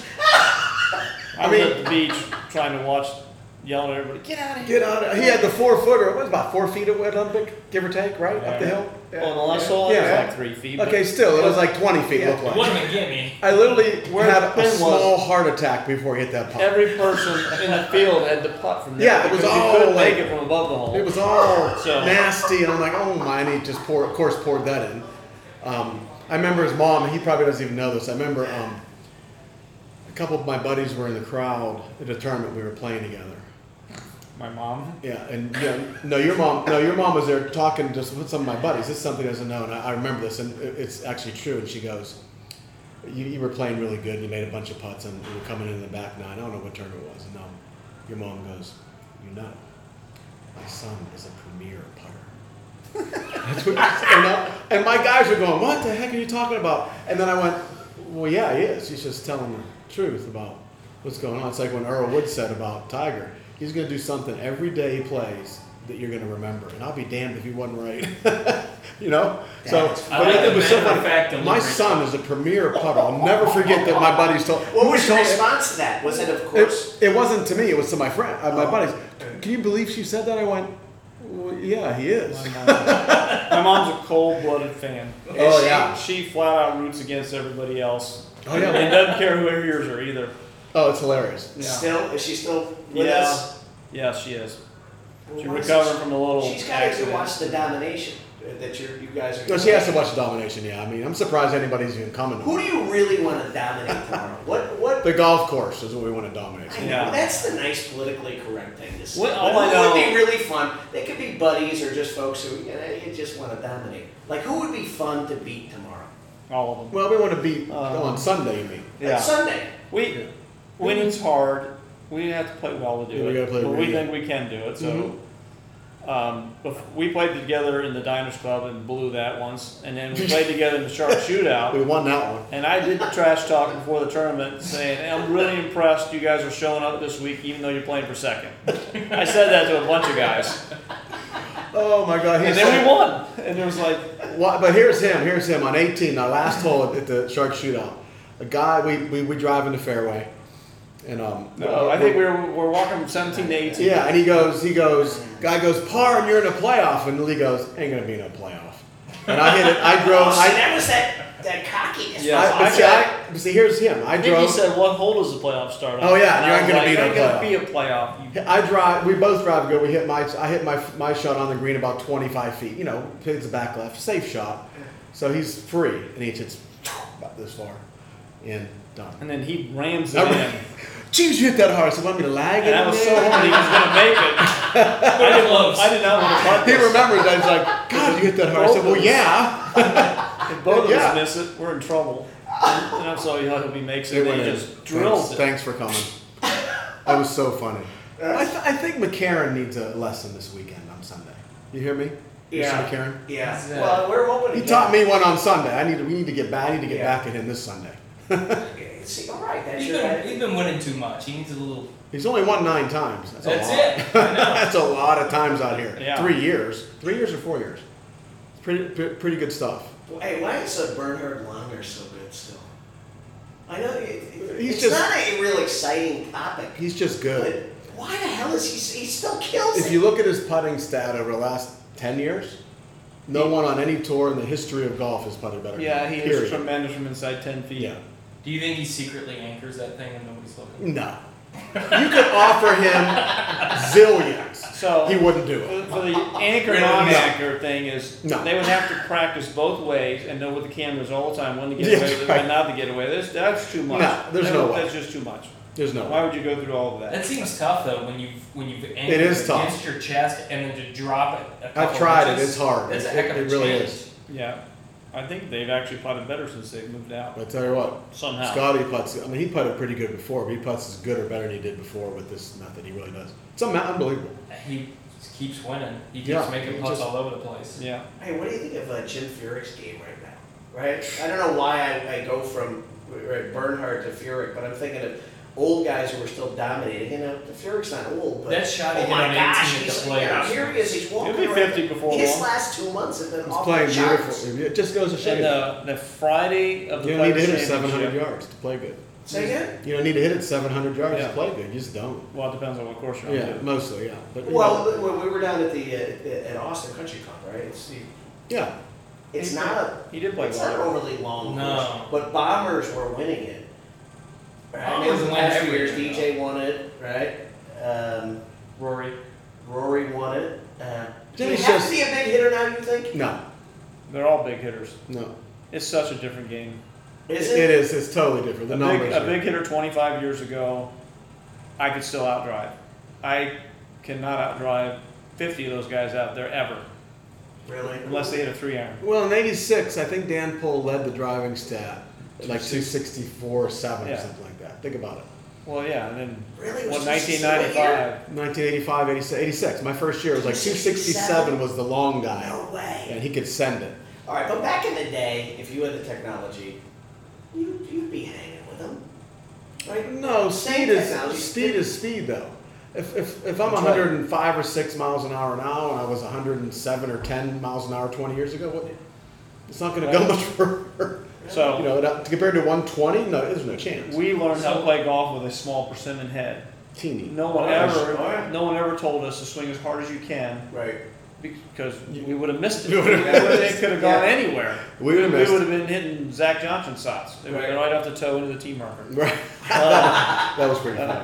I I was mean- at the beach trying to watch, yelling at everybody, get out of here. Get out of He had the four footer. It was about four feet at Olympic, give or take, right? Up the Yeah. hill? Well, the last hole Yeah. was like three feet. but- Okay, still, it was like twenty feet, Yeah. looked It like. wasn't a gimme. I literally Where had the a pin was- small heart attack before he hit that putt. Every person in the field had to putt from there. Yeah, it was because all you couldn't like- make it from above the hole. It was all So- nasty, and I'm like, oh my, and he just poured, of course, poured that in. Um, I remember his mom, and he probably doesn't even know this. I remember um, a couple of my buddies were in the crowd at a tournament we were playing together. My mom. Yeah, and yeah, no, your mom, no, your mom was there talking just with some of my buddies. This is something he doesn't know, and I, I remember this, and it- it's actually true. And she goes, you, "You were playing really good. You made a bunch of putts, and you were coming in the back nine. I don't know what tournament it was." And um, your mom goes, "You know, my son is a premier putter." That's what she said, you know? And my guys were going, "What the heck are you talking about?" And then I went, "Well, yeah, he is. He's just telling the truth about what's going on." It's like when Earl Wood said about Tiger. He's going to do something every day he plays that you're going to remember, and I'll be damned if he wasn't right. You know. So, That's- I but like it the was so matter of funny. fact My delivery. son is a premier putter. I'll never forget that my buddies told. What was your told- response to that? Was it, of course? It, it wasn't to me. It was to my friend, uh, my Oh. buddies. Can you believe she said that? I went, well, yeah, he is. My mom's a cold-blooded fan. Oh, yeah. She flat out roots against everybody else. Oh, yeah. And doesn't care who hears her either. Oh, it's hilarious. Yeah. Still, is she still with Yeah. us? Yeah, she is. Well, She's what's- recovering from a little She's got to accident. watch the domination uh, that you're, you guys are. No, she has to watch the domination. Yeah, I mean, I'm surprised anybody's even coming. Who do you really want to dominate tomorrow? What? What? The golf course is what we want to dominate. I know, Yeah. that's the nice politically correct thing to say. Well, But all I who would know- be really fun? They could be buddies or just folks who you, know, you just want to dominate. Like who would be fun to beat tomorrow? All of them. Well, we want to beat Um, on Sunday. You mean? Like Yeah. Sunday. We winning's hard. We have to play well to do Yeah, we it, gotta play but we really think we can do it. So, Mhm. um, bef- we played together in the Diners Club and blew that once, and then we played together in the Shark Shootout. We won that one. And I did trash talk before the tournament, saying, hey, "I'm really impressed you guys are showing up this week, even though you're playing for second." I said that to a bunch of guys, Oh my God! and he's then we won. And it was like, What, but here's him. Here's him on eighteen, our last hole at the Shark Shootout. A guy, we, we, we drive in the fairway, and um. no, I think we were we're walking from seventeen to eighteen. Yeah, and he goes, he goes, guy goes, par, and you're in a playoff, and Lee goes, ain't gonna be no playoff. And I hit it. I drove. Oh, so I, that was that that cockiness. Yeah. I, but see, I, but see, here's him. I I think he drove. said, "What hole does the playoff start on?" Oh, yeah, And you I ain't was gonna like, be no "Ain't gonna playoff." be a playoff." You- I drive. We both drive good. We hit my. I hit my my shot on the green about twenty-five feet. You know, hits the back left, safe shot. So he's free, and he hits about this far, and done. And then he rams it Now, in, Jeez, you hit that hard. I said, want me to lag it? and I was so in hoping he there? was gonna make it. I didn't. Close. I did not want to putt He this. remembers that. He's like, God, you hit that hard. I said, well, yeah. If both of Yeah. us miss it, we're in trouble. And, and I'm sorry, I hope he makes it. It And went he in. just drills Thanks, it. thanks for coming. That was so funny. I, th- I think McCarron needs a lesson this weekend on Sunday. You hear me? Yeah. Mister McCarron? Yeah. He's, uh, Well, we're hoping. He to taught get- me one on Sunday. I need to, we need to get back. I need to get Yeah. back at him this Sunday. See, all right, that's He's your. been, he's been winning too much. He needs a little. He's only won nine times. That's, That's a lot. it. I know. That's a lot of times out here. Yeah. Three years. Three years or four years. It's pretty, pre- pretty good stuff. Hey, why is uh, Bernhard Langer so good still? I know it, it- He's it's just- not a real exciting topic, He's just but good. why the hell is he? He still kills If it. you look at his putting stat over the last ten years, no one on any tour in the history of golf has putted better. Yeah, than he him, is period. tremendous from inside ten feet. Yeah. Do you think he secretly anchors that thing and nobody's looking? No. You could offer him zillions. So He wouldn't do For, it. for the anchor Really? non-anchor thing is No. they would have to practice both ways and know with the cameras all the time when to get Yeah, away with it, right. when not to get away. That's that's too much. No, there's That- no way. That's just too much. There's no Why way. would you go through all of that? That seems tough though when you've when you've anchored is it tough. against your chest and then to drop it. A couple I've tried it. inches, It's hard. That's It, a heck of a it really change. is. Yeah, I think they've actually putted better since they've moved out But I tell you what, somehow. Scotty putts. I mean, he putted pretty good before, but he putts as good or better than he did before with this method. He really does. It's un- unbelievable. He just keeps winning. He keeps Yeah, making he putts just- all over the place. Yeah. Hey, what do you think of uh, Jim Furyk's game right now? Right? I don't know why I, I go from right, Bernhard to Furyk, but I'm thinking of old guys who are still dominating. You know, Furyk's not old, but That shot he oh hit my on gosh, eighteen he's, at the you know, Players. here he is. He's walking. He'll be around. fifty before His long. last two months have been He's off playing the charts. beautiful. It just goes to show And you. the the Friday of the You don't need to Players' hit it seven hundred Championship- yards to play good. Say again? You don't need to hit it seven hundred yards Yeah. to play good. You just don't. Well, it depends on what course you're on. Yeah, too. mostly, yeah. But you Well, know, when we were down at the uh, at Austin Country Club, right? It's yeah. it's He not a He did play it's not an well. overly long No. course, but Bombers were winning it. Right? I mean, Bombers the win past few every years, year, D J won it, right? Um, Rory. Rory won it. Uh, do you Jimmy's have just- to be a big hitter now? You think? No, They're all big hitters. no. It's such a different game. Is It it? is. It's totally different. The A numbers. big, a are- big hitter twenty-five years ago, I could still outdrive. I cannot outdrive fifty of those guys out there ever, Really? unless they hit a three iron. Well, in eighty-six, I think Dan Pohl led the driving stat at like two sixty-four, seven or Yeah. something like that. Think about it. Well, yeah, and then Really? It was what, just nineteen a single year? ninety-five. nineteen eighty-five, eighty-six, eighty-six. My first year was like two sixty-seven was the long guy. No way. And he could send it. All right, but back in the day, if you had the technology, you you'd be hanging with them, right? No, Same speed is technology. speed is speed though. If if, if I'm That's one hundred five or six miles an hour now, and I was one hundred seven or ten miles an hour twenty years ago, what? It's not going to go much further. So You know, it- compared to one twenty, no, there's no chance. we learned how to play golf with a small persimmon head. Teeny. No one Oh, yeah. ever, Oh, yeah. no one ever told us to swing as hard as you can Right. because we would have missed it. You We would've would have- It could have gone Yeah. anywhere. We would've We missed would it. have been hitting Zach Johnson shots. They would have been right off the toe into the tee marker. Right. that was pretty fun.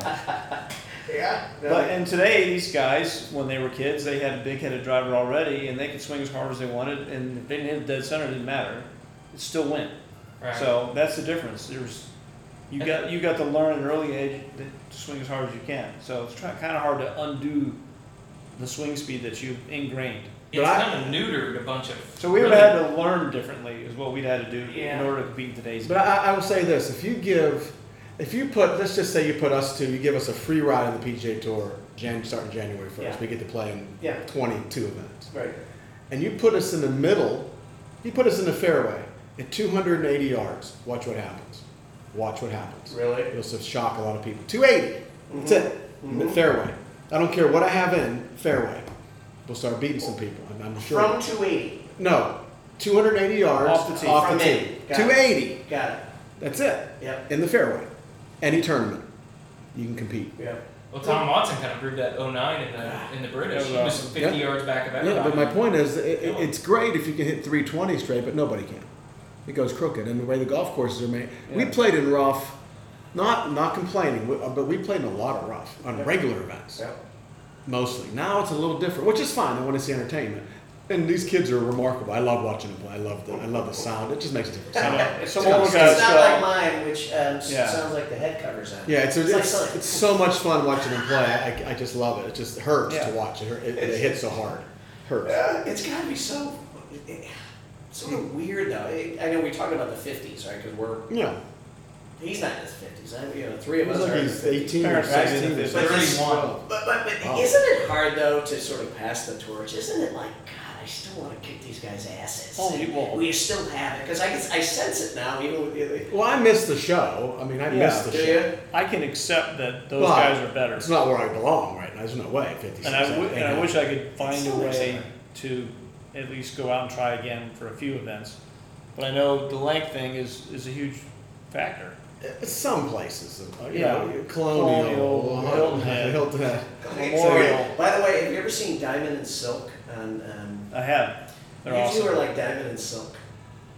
Yeah. But and today these guys, when they were kids, they had a big-headed driver already, and they could swing as hard as they wanted, and if they didn't hit dead center, it didn't matter. It still went. Right. So that's the difference. There's you got you got to learn at an early age that to swing as hard as you can. So it's kind of hard to undo the swing speed that you've ingrained. It's But I- kind of neutered a bunch of. So we would really- have had to learn differently, is what we'd had to do Yeah. in order to compete in today's But game. I, I will say this: if you give, if you put, let's just say you put us two, you give us a free ride on the P G A Tour, Jan, starting January first. Yeah. We get to play in Yeah. twenty-two events, Right. and you put us in the middle, you put us in the fairway at two hundred eighty yards. Watch what happens. Watch what happens. Really? It'll just shock a lot of people. two eighty. That's it. Mhm. Fairway. I don't care what I have in fairway. We'll start beating some people. I'm, I'm sure. From two eighty. no, two hundred eighty yards Off the tee. Off From the in. tee. Got it. two eighty. Got it. That's it. Yep. In the fairway. Any tournament, you can compete. Yep. Well, Tom Watson kind of proved that oh nine in the in the British. That He was was awesome. fifty Yeah. yards back of everybody. Yeah, but my point is, it, it, Come on. it's great if you can hit three twenty straight, but nobody can. It goes crooked, and the way the golf courses are made. We Yeah. played in rough, not not complaining, we- uh, but we played in a lot of rough on regular events, Yep. mostly. Now it's a little different, which is fine. I want to see entertainment, and these kids are remarkable. I love watching them play. I love the I love the sound. It just makes a difference. Some It's, older it's guys not go- like mine, which um, s- Yeah. sounds like the head covers on. Yeah, it's, It's it's, like it's, something. so much fun watching them play. I, I just love it. It just hurts Yeah. to watch it. It, it, hits so hard. Hurts. Uh, it's got to be so it, sort of weird though. It, I know we talk about the fifties, right? Because we're Yeah. he's not in his fifties. I, you know, three of It us was are like in he's the fifties. eighteen or Parents say sixteen or that something. thirty-one. But but, but Wow. isn't it hard though to sort of pass the torch? Isn't it like God? I still want to kick these guys' asses. Oh, you will. We still have it because I can, I sense it now. Even with the Well, I miss the show. I mean, I Yeah. miss the do show. you? I can accept that those But guys are better. It's not where I belong right now. There's no way. fifty-six. And I, w- and I wish I could find a still way exciting. to at least go out and try again for a few events. But I know the length thing is, is a huge factor. Some places. uh, You Yeah. know, Colonial, Colonial, Hilton Head. Hilton Head. Memorial. By the way, have you ever seen Diamond and Silk on? Um, I have. They're you awesome. two are like Diamond and Silk.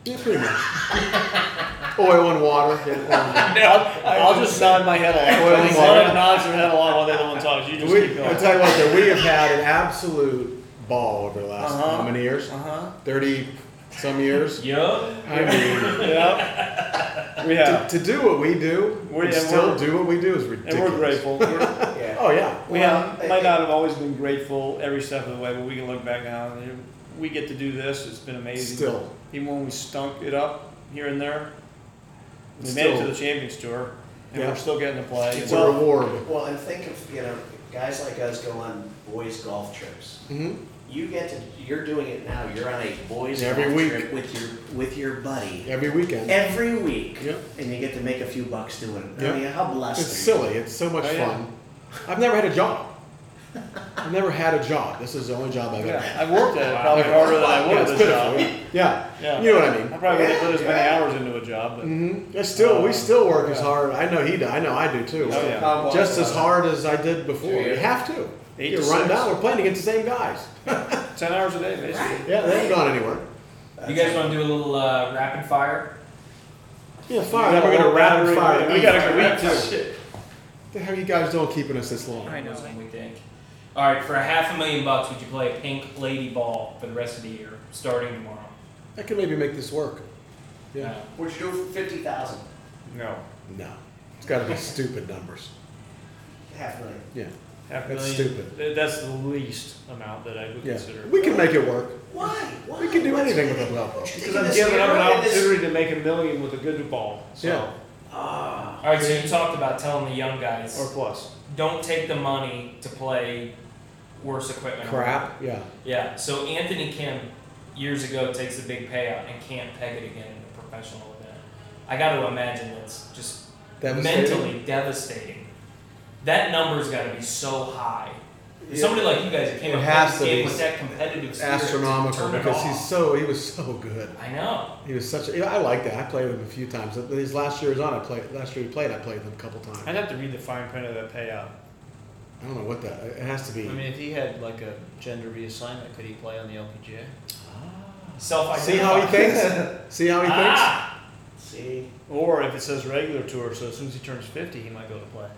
Yeah, pretty much. Oil and water. Yeah, I'll, I'll just nod my head along. Oil and Someone water. nods their head along while the other one talks. You just we, keep going. I'll tell you what, though, we have had an absolute ball over the last Uh-huh. how many years? Uh-huh. thirty some years. Yup. I mean, Yeah. We to, have. to do what we do, We're- and and still we're- do what we do is And ridiculous. we're grateful. We're, Yeah. Oh yeah. we Well, have, I- might not have always been grateful every step of the way, but we can look back now and we get to do this. It's been amazing. Still. Even when we stunk it up here and there, we made it Still. to the Champions Tour, and Yeah. we're still getting to play. It's Well- a reward. Well, and think of, you know, guys like us go on boys golf trips. Mm-hmm. You get to, you're doing it now. You're on a boys Every golf week. trip with your with your buddy Every weekend. every week, Yep. and you get to make a few bucks doing it. Yep. I mean, how blessed It's are you? silly. It's so much Oh, yeah. fun. I've never had a job. I've never had a job. This is the only job I've ever Yeah, had. I've worked at it probably harder than I would Yeah, at it's the pitiful. job. Yeah. Yeah. You know what I mean. I probably wouldn't put as many Yeah. hours into a job, but Mm-hmm. Still, we Um, still work as yeah. hard. I know he does. I know I do too. Oh, yeah. Just as hard as I did before. Yeah. You have to. Eight You to run six. down. We're playing against the same guys. ten hours a day, basically. Yeah, they haven't gone anywhere. You guys want to do a little uh, rapid fire? Yeah, We fine. got We're a gonna little rapid battery. fire. We got a good week too. Shit. The hell are you guys doing keeping us this long? I know. Than we think. All right, for a half a million bucks, would you play a pink lady ball for the rest of the year, starting tomorrow? I can maybe make this work. Yeah. No. Would you do it for fifty thousand? No, No. It's got to be stupid numbers. Half a million. Yeah. half a That's million. stupid. th- That's the least amount that I would Yeah. consider. We can make it work. Why? Why? We can do What's anything really- with a golf ball. Don't you Because think I'm this giving up an era and this- opportunity to make a million with a good ball. So, Yeah. Ah. All right, so you talked about telling the young guys, or plus. don't take the money to play worse equipment. Crap. Yeah. Yeah, so Anthony Kim, years ago, takes a big payout and can't peg it again in a professional event. I got to imagine that's just Devastating. mentally devastating. That number's got to be so high. Yeah. Somebody like you guys that came It up has with to this game be with that competitive spirit to Astronomical turn it because off. he's so he was so good. I know. He was such a. Yeah, I like that. I played with him a few times. His last year was on. I played. Last year he played. I played with him a couple times. I'd have to read the fine print of that payout. I don't know what that. It has to be. I mean, if he had like a gender reassignment, could he play on the L P G A? Self-identified. See how he thinks. See how he thinks. Ah! See? Or if it says regular tour, so as soon as he turns fifty, he might go to play.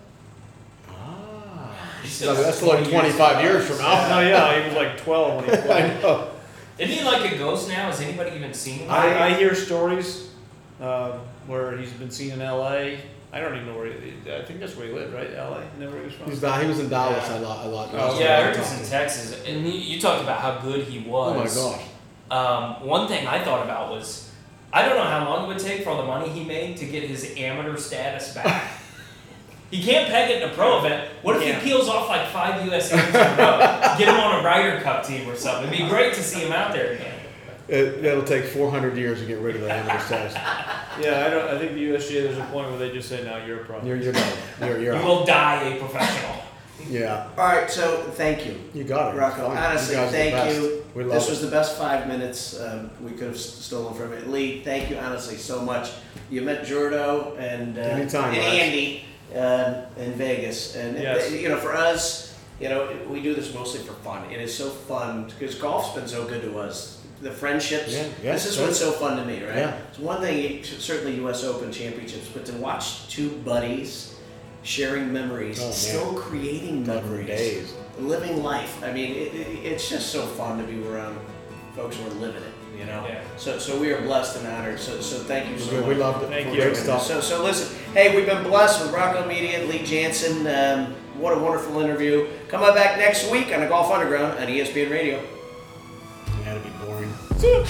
Ah. He's So still that's like twenty twenty-five years years from now. No, yeah, he was like twelve when he I played. know. Isn't he like a ghost now? Has anybody even seen him? I, I hear stories uh, where he's been seen in L A. I don't even know where he. I think that's where he lived, right? L A. Isn't that where he was from? He's da- he was in Dallas Yeah. a lot. A lot. Oh, last yeah, I time heard he talked was in to him. Texas. And you, you talked about how good he Oh my was. gosh. Um, one thing I thought about was, I don't know how long it would take for all the money he made to get his amateur status back. He can't peg it in a pro event. What if Yeah. he peels off like five U S games in a row? Get him on a Ryder Cup team or something. It'd be great to see him out there again. It, it'll take four hundred years to get rid of the amateur status. Yeah, I don't. I think the U S G A. There's a point where they just say, "No, you're a pro." You're you're done. You're you're You out. will die a professional. Yeah. All right, so thank you. You got it. Rocco, Fine. honestly, you guys are the thank best. you. We love This it. was the best five minutes um, we could have s- stolen from it. Lee, thank you honestly so much. You met Jordo and, uh, Anytime, and Lex. Andy um, in Vegas. And, Yes. you know, for us, you know, we do this mostly for fun. It is so fun because golf's been so good to us. The friendships. Yeah, yeah, this is sure. what's so fun to me, right? Yeah. It's one thing, certainly U S Open championships, but to watch two buddies sharing memories, Oh, man. still creating Love for memories, days. living life. I mean, it, it, it's just so fun to be around folks who are living it, you know? Yeah. So, so we are blessed and honored. So, so thank you so We, much. we loved it. Thank For you. Great stuff. So, so listen, hey, we've been blessed with Rocco Media, Lee Jansen. Um, what a wonderful interview. Come on back next week on the Golf Underground on E S P N Radio. Yeah, it'd be boring. to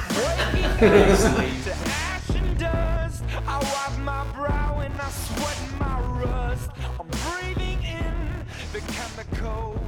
ash and dust. I wipe my brow and I sweat my rust. I'm breathing in the chemical